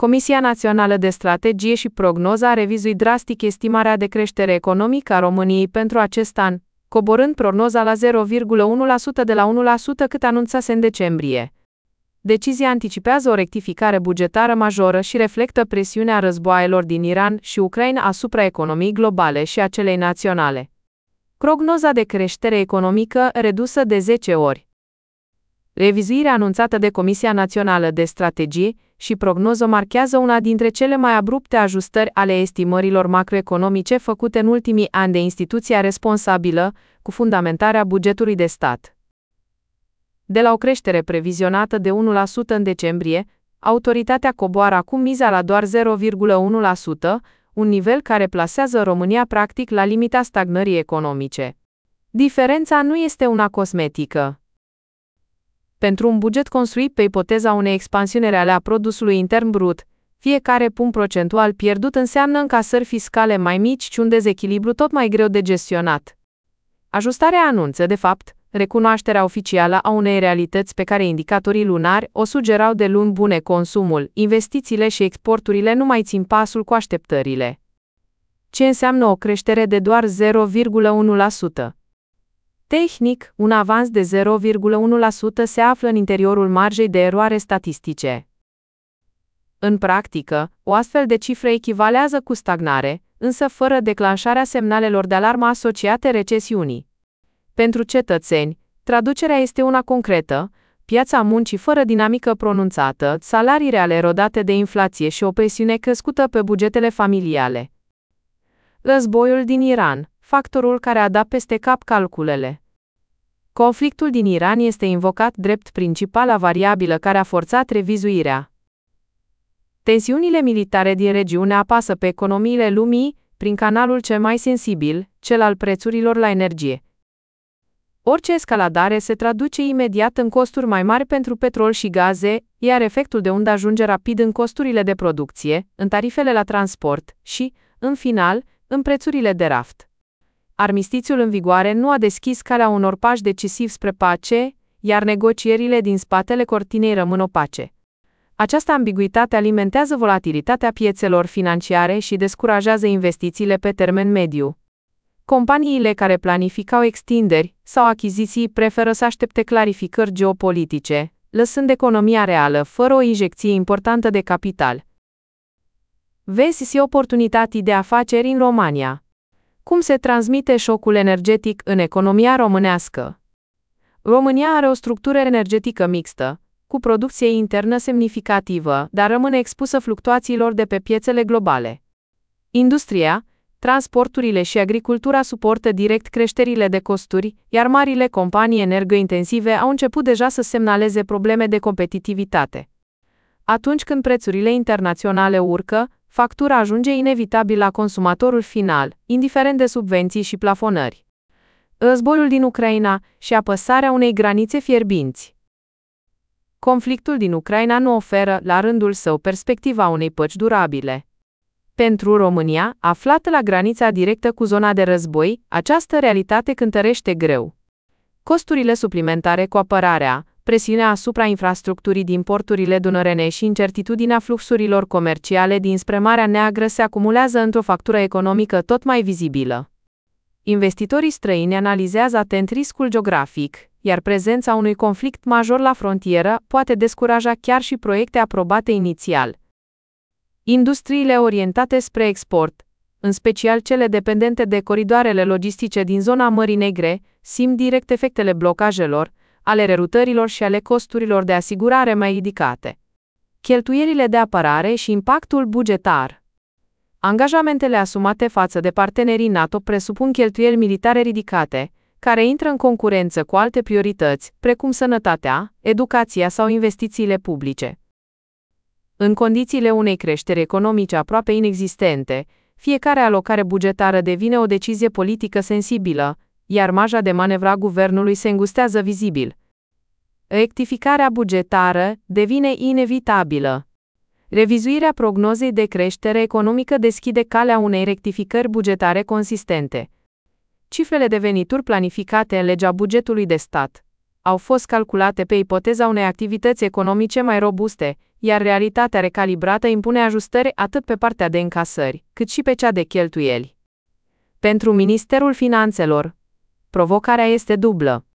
Comisia Națională de Strategie și Prognoză a revizuit drastic estimarea de creștere economică a României pentru acest an, coborând prognoza la 0,1% de la 1% cât anunțase în decembrie. Decizia anticipează o rectificare bugetară majoră și reflectă presiunea războaielor din Iran și Ucraina asupra economiei globale și a celei naționale. Prognoza de creștere economică redusă de 10 ori. Revizuirea anunțată de Comisia Națională de Strategie și Prognoză marchează una dintre cele mai abrupte ajustări ale estimărilor macroeconomice făcute în ultimii ani de instituția responsabilă cu fundamentarea bugetului de stat. De la o creștere previzionată de 1% în decembrie, autoritatea coboară acum miza la doar 0,1%, un nivel care plasează România practic la limita stagnării economice. Diferența nu este una cosmetică. Pentru un buget construit pe ipoteza unei expansiuni reale a produsului intern brut, fiecare punct procentual pierdut înseamnă încasări fiscale mai mici și un dezechilibru tot mai greu de gestionat. Ajustarea anunță, de fapt, recunoașterea oficială a unei realități pe care indicatorii lunari o sugerau de luni bune: consumul, investițiile și exporturile nu mai țin pasul cu așteptările. Ce înseamnă o creștere de doar 0,1%? Tehnic, un avans de 0,1% se află în interiorul marjei de eroare statistice. În practică, o astfel de cifră echivalează cu stagnare, însă fără declanșarea semnalelor de alarmă asociate recesiunii. Pentru cetățeni, traducerea este una concretă: piața muncii fără dinamică pronunțată, salarii reale erodate de inflație și o presiune crescută pe bugetele familiale. Războiul din Iran, factorul care a dat peste cap calculele. Conflictul din Iran este invocat drept principala variabilă care a forțat revizuirea. Tensiunile militare din regiune apasă pe economiile lumii prin canalul cel mai sensibil, cel al prețurilor la energie. Orice escaladare se traduce imediat în costuri mai mari pentru petrol și gaze, iar efectul de undă ajunge rapid în costurile de producție, în tarifele la transport și, în final, în prețurile de raft. Armistițiul în vigoare nu a deschis calea unor pași decisivi spre pace, iar negocierile din spatele cortinei rămân opace. Această ambiguitate alimentează volatilitatea piețelor financiare și descurajează investițiile pe termen mediu. Companiile care planificau extinderi sau achiziții preferă să aștepte clarificări geopolitice, lăsând economia reală fără o injecție importantă de capital. Vezi oportunități de afaceri în România. Cum se transmite șocul energetic în economia românească? România are o structură energetică mixtă, cu producție internă semnificativă, dar rămâne expusă fluctuațiilor de pe piețele globale. Industria, transporturile și agricultura suportă direct creșterile de costuri, iar marile companii energointensive au început deja să semnaleze probleme de competitivitate. Atunci când prețurile internaționale urcă, factura ajunge inevitabil la consumatorul final, indiferent de subvenții și plafonări. Războiul din Ucraina și apăsarea unei granițe fierbinți. Conflictul din Ucraina nu oferă, la rândul său, perspectiva unei păci durabile. Pentru România, aflată la granița directă cu zona de război, această realitate cântărește greu. Costurile suplimentare cu apărarea, presiunea asupra infrastructurii din porturile dunărene și incertitudinea fluxurilor comerciale dinspre Marea Neagră se acumulează într-o factură economică tot mai vizibilă. Investitorii străini analizează atent riscul geografic, iar prezența unui conflict major la frontieră poate descuraja chiar și proiecte aprobate inițial. Industriile orientate spre export, în special cele dependente de coridoarele logistice din zona Mării Negre, simt direct efectele blocajelor, ale rerutărilor și ale costurilor de asigurare mai ridicate. Cheltuielile de apărare și impactul bugetar. Angajamentele asumate față de partenerii NATO presupun cheltuieli militare ridicate, care intră în concurență cu alte priorități, precum sănătatea, educația sau investițiile publice. În condițiile unei creșteri economice aproape inexistente, fiecare alocare bugetară devine o decizie politică sensibilă, iar marja de manevră a guvernului se îngustează vizibil. Rectificarea bugetară devine inevitabilă. Revizuirea prognozei de creștere economică deschide calea unei rectificări bugetare consistente. Cifrele de venituri planificate în legea bugetului de stat, au fost calculate pe ipoteza unei activități economice mai robuste, iar realitatea recalibrată impune ajustări atât pe partea de încasări, cât și pe cea de cheltuieli. Pentru Ministerul Finanțelor, provocarea este dublă.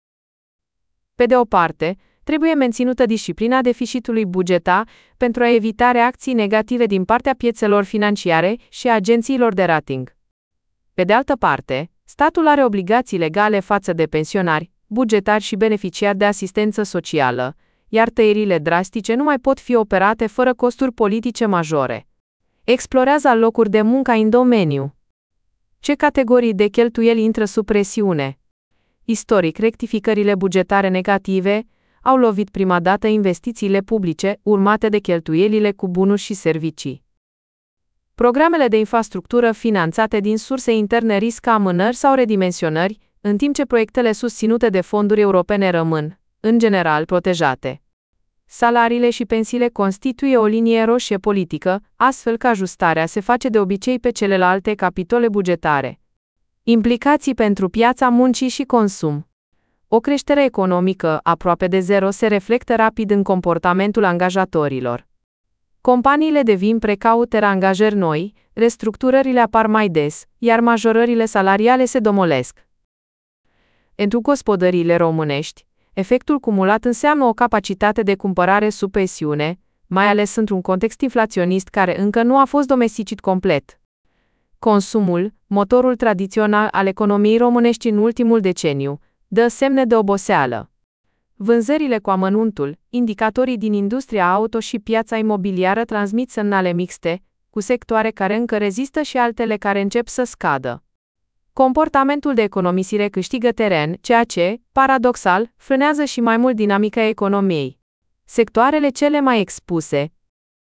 Pe de o parte, trebuie menținută disciplina deficitului bugetar pentru a evita reacții negative din partea piețelor financiare și a agențiilor de rating. Pe de altă parte, statul are obligații legale față de pensionari, bugetari și beneficiari de asistență socială, iar tăierile drastice nu mai pot fi operate fără costuri politice majore. Explorează locuri de muncă în domeniu. Ce categorii de cheltuieli intră sub presiune? Istoric, rectificările bugetare negative au lovit prima dată investițiile publice, urmate de cheltuielile cu bunuri și servicii. Programele de infrastructură finanțate din surse interne riscă amânări sau redimensionări, în timp ce proiectele susținute de fonduri europene rămân, în general, protejate. Salariile și pensiile constituie o linie roșie politică, astfel că ajustarea se face de obicei pe celelalte capitole bugetare. Implicații pentru piața muncii și consum. O creștere economică aproape de zero se reflectă rapid în comportamentul angajatorilor. Companiile devin precaute la angajări noi, restructurările apar mai des, iar majorările salariale se domolesc. Pentru gospodăriile românești, efectul cumulat înseamnă o capacitate de cumpărare sub presiune, mai ales într-un context inflaționist care încă nu a fost domesticit complet. Consumul, motorul tradițional al economiei românești în ultimul deceniu, dă semne de oboseală. Vânzările cu amănuntul, indicatorii din industria auto și piața imobiliară transmit semnale mixte, cu sectoare care încă rezistă și altele care încep să scadă. Comportamentul de economisire câștigă teren, ceea ce, paradoxal, frânează și mai mult dinamica economiei. Sectoarele cele mai expuse: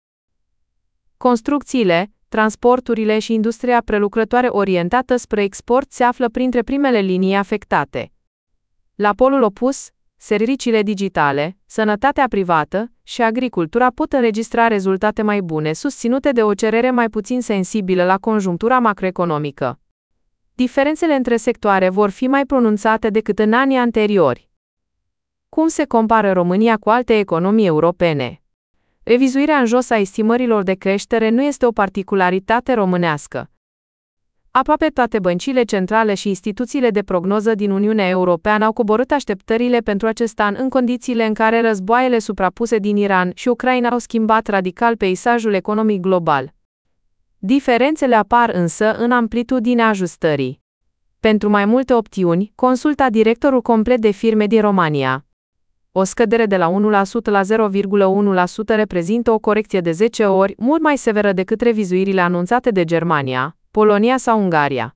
construcțiile, transporturile și industria prelucrătoare orientată spre export se află printre primele linii afectate. La polul opus, serviciile digitale, sănătatea privată și agricultura pot înregistra rezultate mai bune, susținute de o cerere mai puțin sensibilă la conjunctura macroeconomică. Diferențele între sectoare vor fi mai pronunțate decât în anii anteriori. Cum se compară România cu alte economii europene? Revizuirea în jos a estimărilor de creștere nu este o particularitate românească. Aproape toate băncile centrale și instituțiile de prognoză din Uniunea Europeană au coborât așteptările pentru acest an în condițiile în care războaiele suprapuse din Iran și Ucraina au schimbat radical peisajul economic global. Diferențele apar însă în amplitudinea ajustării. Pentru mai multe opțiuni, consulta directorul complet de firme din România. O scădere de la 1% la 0,1% reprezintă o corecție de 10 ori mult mai severă decât revizuirile anunțate de Germania, Polonia sau Ungaria.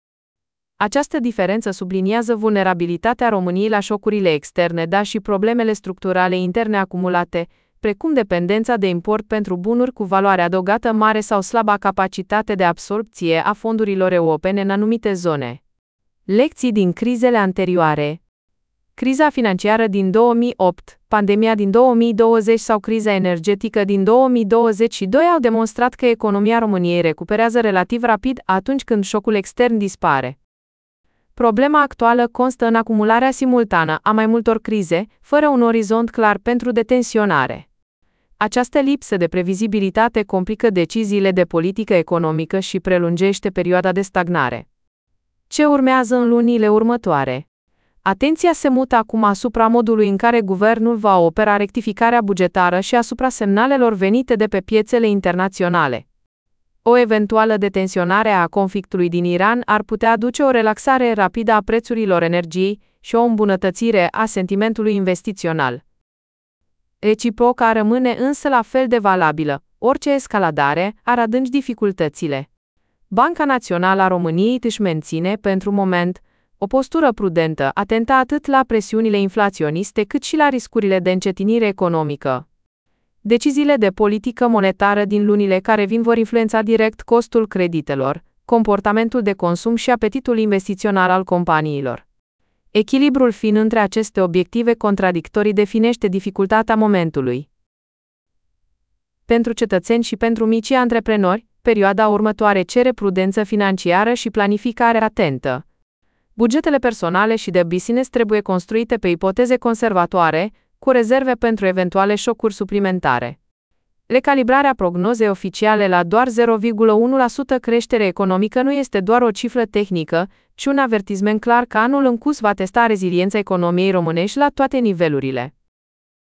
Această diferență subliniază vulnerabilitatea României la șocurile externe, dar și problemele structurale interne acumulate, precum dependența de import pentru bunuri cu valoare adăugată mare sau slaba capacitate de absorbție a fondurilor europene în anumite zone. Lecții din crizele anterioare. Criza financiară din 2008, pandemia din 2020 sau criza energetică din 2022 au demonstrat că economia României recuperează relativ rapid atunci când șocul extern dispare. Problema actuală constă în acumularea simultană a mai multor crize, fără un orizont clar pentru detensionare. Această lipsă de previzibilitate complică deciziile de politică economică și prelungește perioada de stagnare. Ce urmează în lunile următoare? Atenția se mută acum asupra modului în care guvernul va opera rectificarea bugetară și asupra semnalelor venite de pe piețele internaționale. O eventuală detensionare a conflictului din Iran ar putea aduce o relaxare rapidă a prețurilor energiei și o îmbunătățire a sentimentului investițional. Reciproca rămâne însă la fel de valabilă. Orice escaladare ar adânci dificultățile. Banca Națională a României își menține, pentru moment, o postură prudentă, atentă atât la presiunile inflaționiste cât și la riscurile de încetinire economică. Deciziile de politică monetară din lunile care vin vor influența direct costul creditelor, comportamentul de consum și apetitul investițional al companiilor. Echilibrul fin între aceste obiective contradictorii definește dificultatea momentului. Pentru cetățeni și pentru micii antreprenori, perioada următoare cere prudență financiară și planificare atentă. Bugetele personale și de business trebuie construite pe ipoteze conservatoare, cu rezerve pentru eventuale șocuri suplimentare. Recalibrarea prognozei oficiale la doar 0,1% creștere economică nu este doar o cifră tehnică, ci un avertisment clar că anul în curs va testa reziliența economiei românești la toate nivelurile.